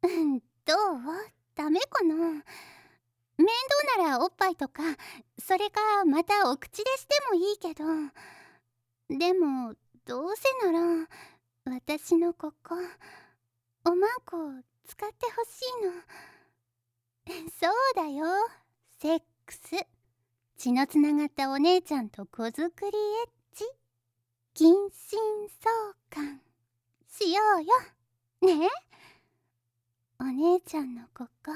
どう？ダメかな？面倒ならおっぱいとか、それかまたお口でしてもいいけど。でも、どうせなら、私のここ、おまんこ使ってほしいの。そうだよ、セックス。血のつながったお姉ちゃんと子作りエッチ。近親相関しようよ。ねえ、お姉ちゃんのここ、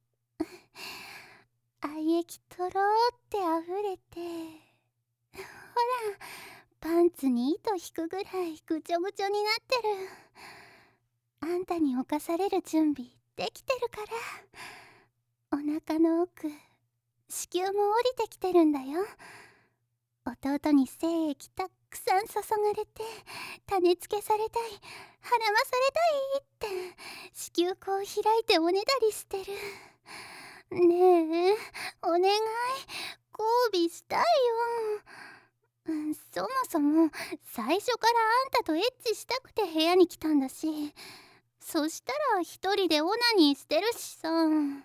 愛液とろーってあふれて、ほら、パンツに糸引くぐらいぐちょぐちょになってる。あんたに侵される準備できてるから。お腹の奥、子宮も降りてきてるんだよ。弟に精液たくさん注がれて、種付けされたい、はらまされたいって子宮口を開いておねだりしてる。ねえ、お願い、交尾したいよ。そもそも最初からあんたとエッチしたくて部屋に来たんだし、そしたら一人でオナニーしてるしさ。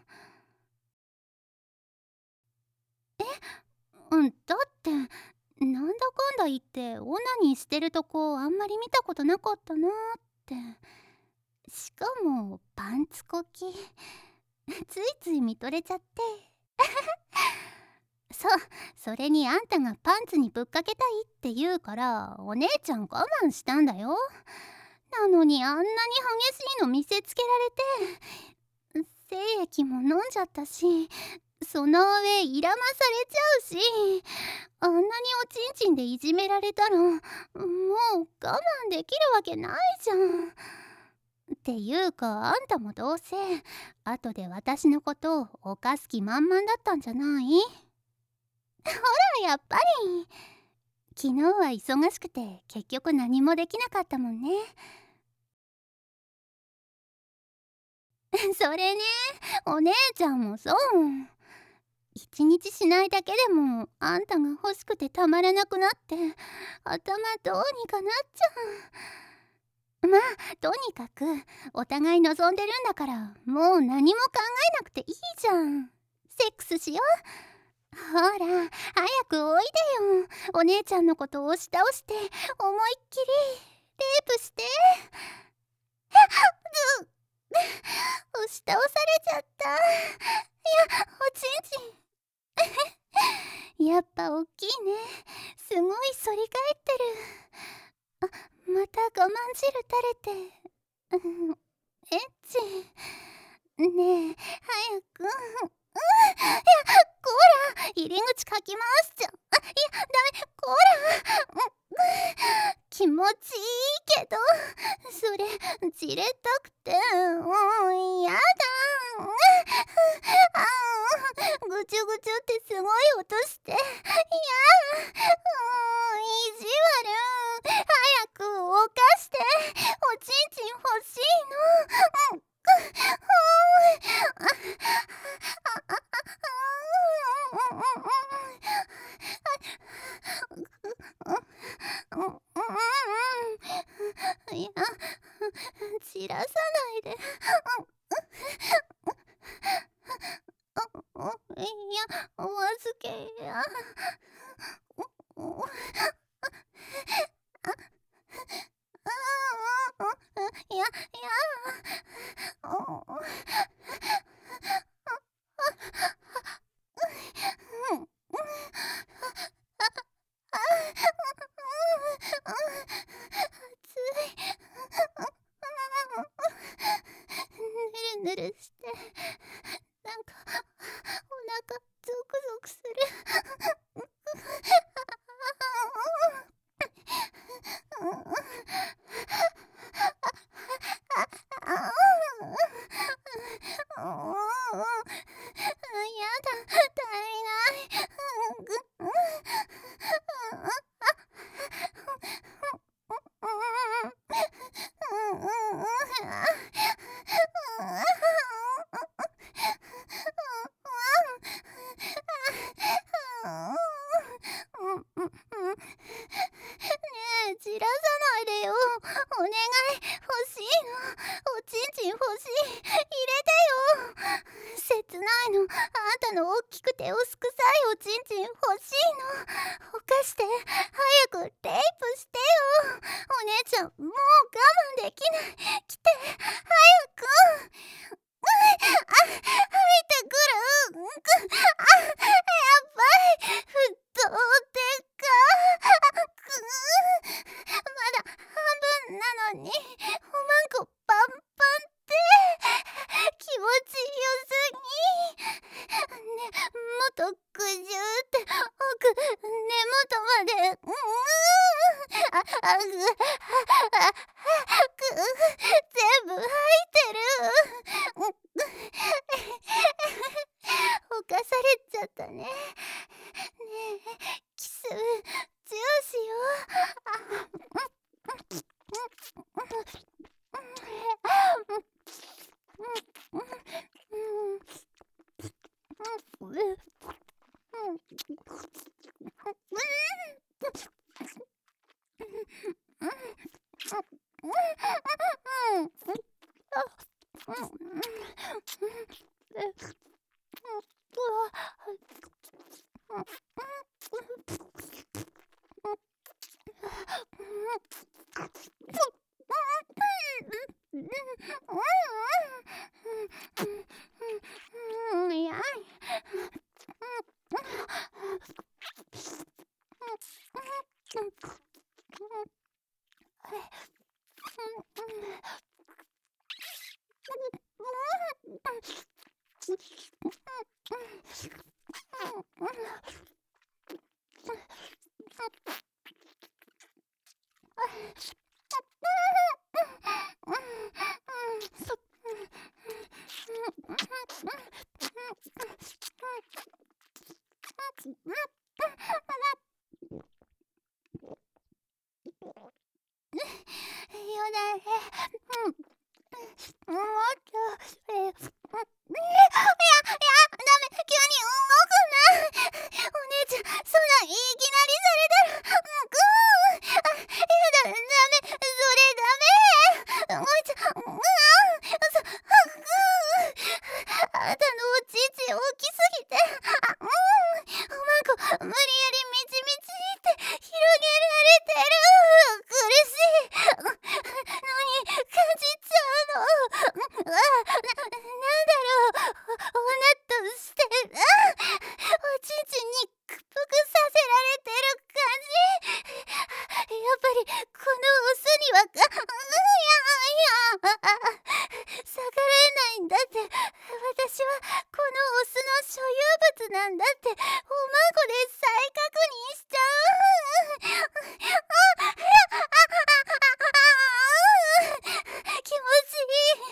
だってなんだかんだ言ってオナニーしてるとこあんまり見たことなかったなーって。しかもパンツこきついつい見とれちゃって。それにあんたがパンツにぶっかけたいって言うからお姉ちゃん我慢したんだよ。なのにあんなに激しいの見せつけられて、精液も飲んじゃったし、その上いらまされちゃうし、あんなにおちんちんでいじめられたらもう我慢できるわけないじゃん。っていうかあんたもどうせ後で私のことを犯す気満々だったんじゃない？ほらやっぱり昨日は忙しくて結局何もできなかったもんね。それね、お姉ちゃんもそう。一日しないだけでもあんたが欲しくてたまらなくなって頭どうにかなっちゃう。まあとにかくお互い望んでるんだからもう何も考えなくていいじゃん。セックスしよう。ほら早くおいでよ。お姉ちゃんのことを押し倒して思いっきりレイプして。押し倒されちゃった。いや、おちんちんやっぱおっきいね。すごい反り返ってる。あ、また我慢汁垂れて。エッチ。ねえ、早く。いや、こら入り口かき回しちゃう。いや、ダメ、こら。気持ちいいけど、それ、じれったくて、やだ。ぐちゅぐちゅってすごい音して。いや、意地悪。早くおかして。おちんちん欲しいの。いや、散らさないで。いや、お預けや。いや、いや。ぬるぬるして、なんかお腹ゾクゾクする。やだ、足りない。ねえ、じらさないでよ。お願い、欲しいの。おちんちん欲しい。 て薄臭いおちんちん欲しいの。ほかして早くレイプしてよ。お姉ちゃんもう我慢できない。来て早く。入ってくる。やばい。沸騰ってか。まだ半分なのにおまんこパンパンって気持ちよすぎ。ね、もっとぐじゅーって奥根元まで。全部入ってる。ほかされちゃったね。ねえ、キスチューしよよだれ。もっとダメ、急に動くな。お姉ちゃん、そんないきなりされたらやだ、ダメ、それダメ。おいちゃん、あんたのおちち大きすぎておまんこ無理やりみちみちって広げられてる。苦しい。何感じちゃうの。なんだろう。おなっとしておちんちんに屈服させられてる感じ。やっぱりこのオスには逆らえないんだって。私はこのオスの所有物なんだっておまんこで再確認しちゃ気持ちいい。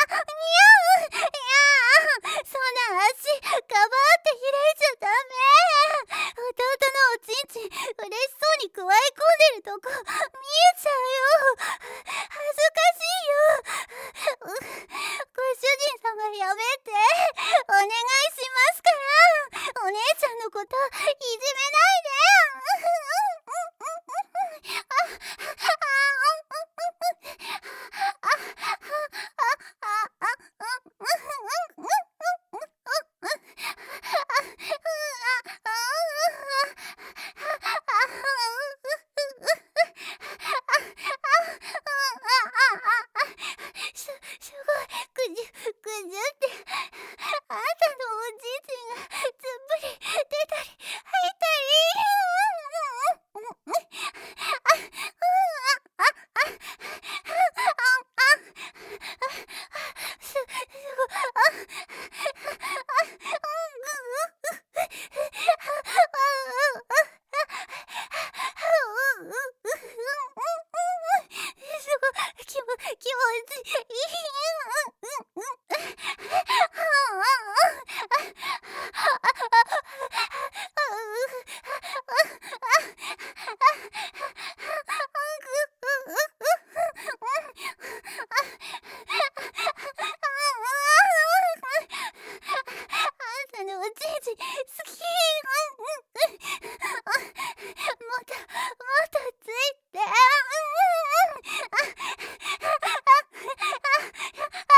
そんな足ガバーって開いちゃダメ。弟のおちんちん嬉しそうにくわえ込んでるとこ見えちゃうよ。恥ずかしいよ。ご主人様やめて。お願いしますから。お姉ちゃんのこといじめないで。すごいぐじゅぐじゅってあんたのおじいちんがずっぷり出たり入ったりすご気持ちいい。あんたのおちんちん好き。もっとついて。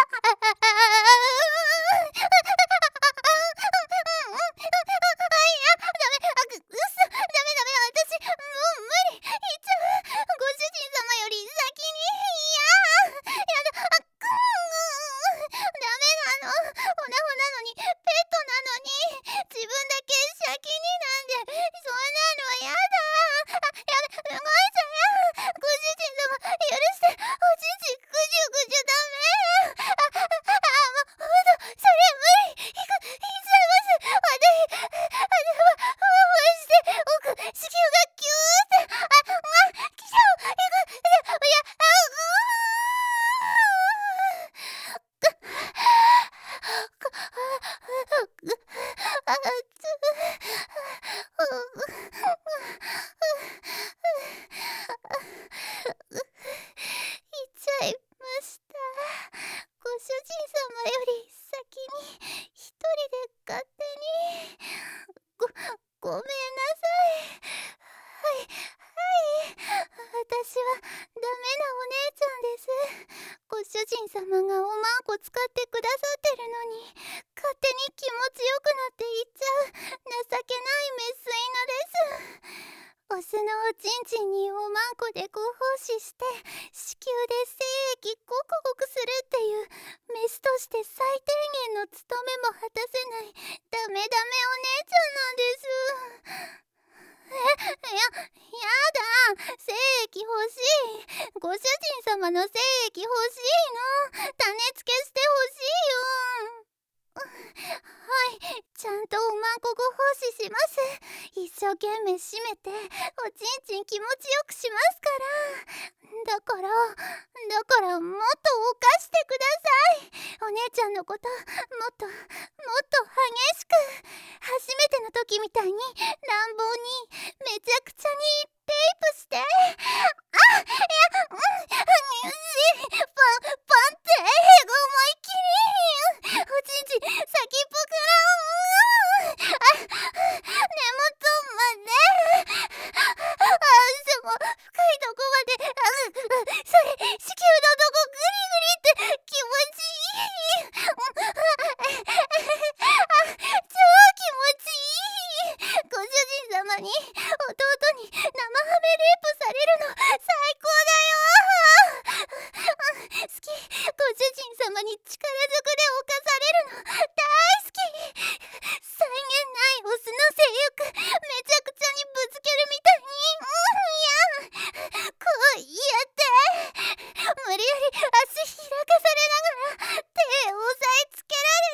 人様より先に一人で勝手に。ごめんなさい。はいはい、私はダメなお姉ちゃんです。ご主人様がおまんこ使ってくださってるのに勝手に気持ちよくなっていっちゃう情けないメス犬です。オスのおちんちんにおまんこでご奉仕して子宮で精液ゴクゴクするっていうメスとして最低限の務めも果たせないダメダメお姉ちゃんなんです。やだ、精液欲しい。ご主人様の精液欲しいの。種付けして欲しいよ。はい、ちゃんとおまんこご奉仕します。一生懸命締めておちんちん気持ちよくしますから。だからもっと犯してください。お姉ちゃんのこともっと激しく、初めての時みたいに乱暴にめちゃくちゃにレイプして。激しい。パンって思いっきりおちんちん先っぽから根元まででも深いとこまでそれ子宮のとこグリグリって気持ちいい。超気持ちいい。ご主人様に弟に生ハメレイプされるの最高だよ。好き。ご主人様に力ずくで侵されるの大好き。際限ないオスの性欲めちゃくちゃにぶつけるみたいに。こうやって無理やり足開かされながら手を押さえつけ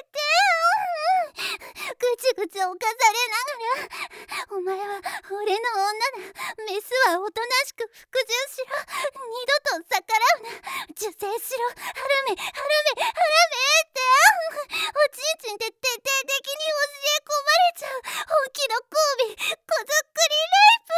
られて、ぐちぐち侵されながら、お前は俺の女だ。メスはおとなしく服従しろ。二度と逆らうな。受精しろ。ハラメっておちんちんで徹底的に教え込まれちゃう本気の交尾子作りレイプ。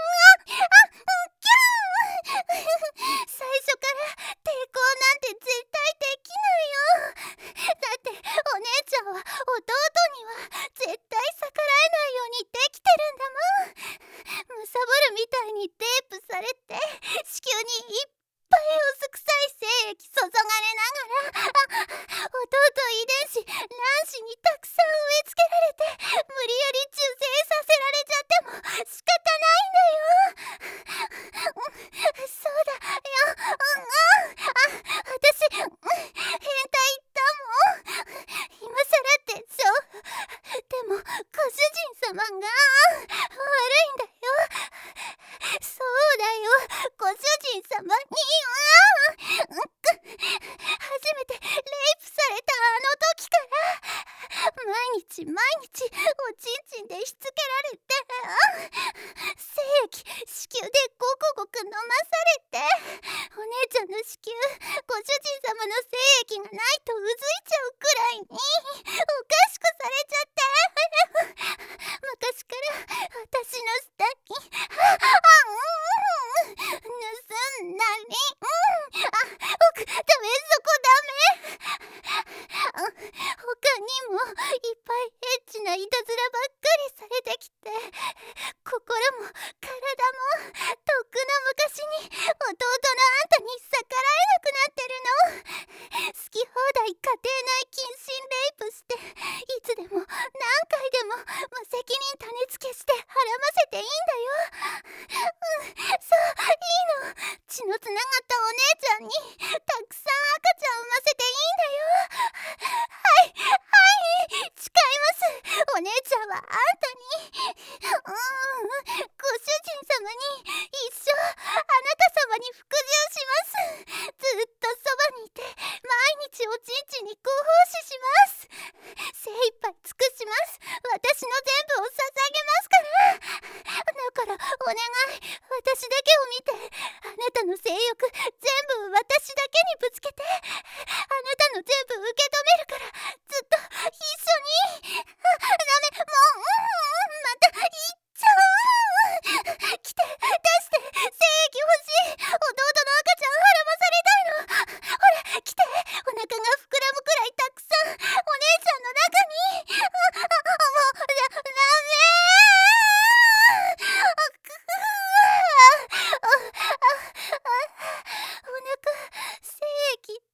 最初から抵抗なんて絶対できないよ。だってお姉ちゃんは弟には絶対逆らえないようにできてるんだもん。むさぼるみたいにレイプされて子宮にいっぱい薄臭い精液注がれながら、弟遺伝子卵子にたくさん植え付けられて無理やり受精させられちゃっても仕方ないんだよ。そうだよ。私変態だもん。今さらでしょ。でもご主人様が悪いんだよ。そうだよ。ご主人様に初めてレイプされたあの時から毎日おちんちんでしつけられて精液子宮でごくごく飲まされて、お姉ちゃんの子宮ご主人様の精液がないとうずいちゃうくらいにおかしくされちゃって、昔から私の下に盗んだり、ダメ、そこダメ。他にもいっぱいエッチないたずらばっかりされてきて、心も体もとっくの昔に弟のあんたに逆らえなくなってるの。好き放題家庭内謹慎レイプして、いつでも何回でも無責任種付けしてはらませていいんだよ。そういいの。血のつながったお姉ちゃんにたくさん赤ちゃん産ませていいんだよ。はい、誓います。お姉ちゃんはあんたにご主人様に一生あなた様に服従します。ずっとそばにいて毎日おちんちんにご奉仕します。精一杯尽くします。私の全部を捧げますから。だからお願い、私だけを見て、あなたの性欲全部私だけにぶつけて、あなたの全部受け止めるからずっと一緒に。ダメ、もうまた言っちゃう。来て、出して、精液欲しい。弟の赤ちゃんはらまされたいの。ほら来て、お腹が膨ら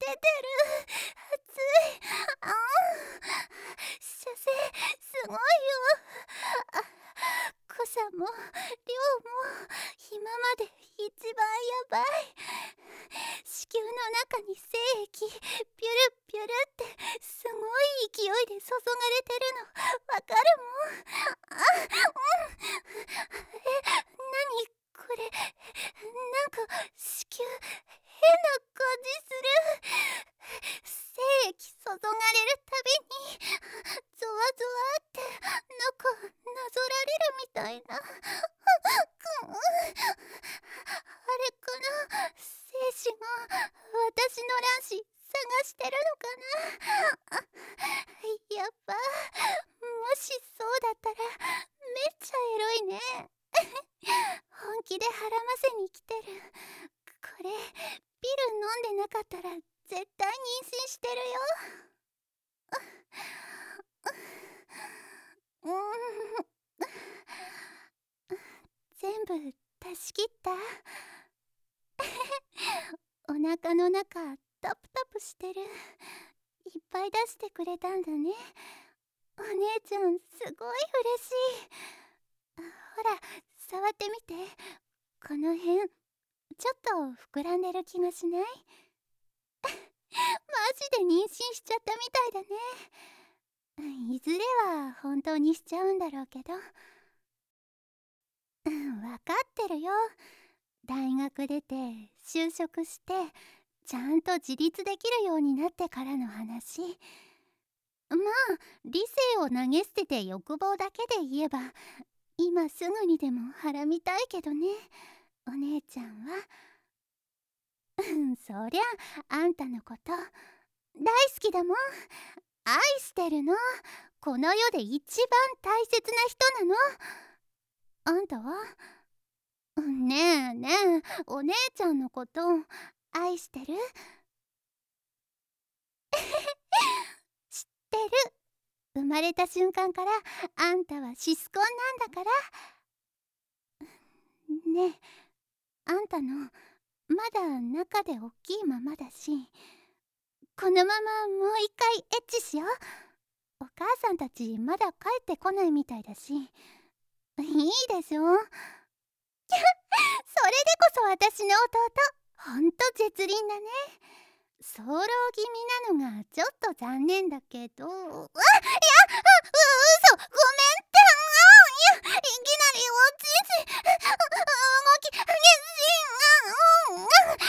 出てる。熱い。あん。射精すごいよ。あ、濃さも量も今まで一番やばい。子宮の中に精液ピュルピュルってすごい勢いで注がれてるのわかるもん。何これ、なんか子宮変な感じする。精液注がれるたびにゾワゾワってなんかなぞられるみたいな。あれかな、精子が私の卵子探してるのかな。やっぱもしそうだったらめっちゃエロいね。本気で孕ませに来てる。これピル飲んでなかったら絶対妊娠してるよ。全部出し切った。お腹の中タプタプしてる。いっぱい出してくれたんだね。お姉ちゃんすごい嬉しい。ほら触ってみて。この辺ちょっと膨らんでる気がしない？マジで妊娠しちゃったみたいだね。いずれは本当にしちゃうんだろうけど。わかってるよ。大学出て就職してちゃんと自立できるようになってからの話。まあ理性を投げ捨てて欲望だけで言えば今すぐにでもはらみたいけどね、お姉ちゃんは。そりゃあんたのこと大好きだもん。愛してるの。この世で一番大切な人なの。あんたは？ねえねえ、お姉ちゃんのこと愛してる？知ってる。生まれた瞬間からあんたはシスコンなんだから。ねえ、あんたのまだ中で大きいままだし、このままもう一回エッチしよう。お母さんたちまだ帰ってこないみたいだし。いいでしょ。それでこそ私の弟ほんと絶倫だね。早漏気味なのがちょっと残念だけど。嘘、ごめんって。いきなりおちんち動き激しい。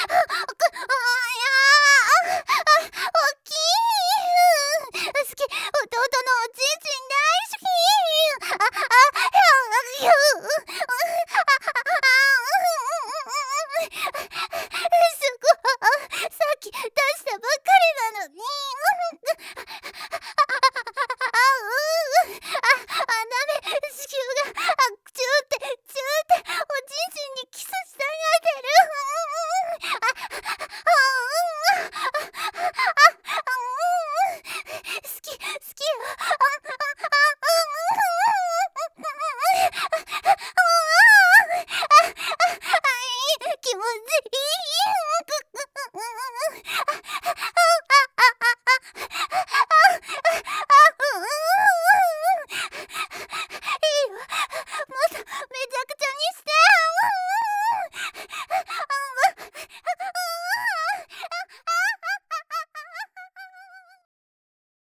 大きい。好き、弟のおちんちん大好き。すごい、さっき出したばっかりなのに。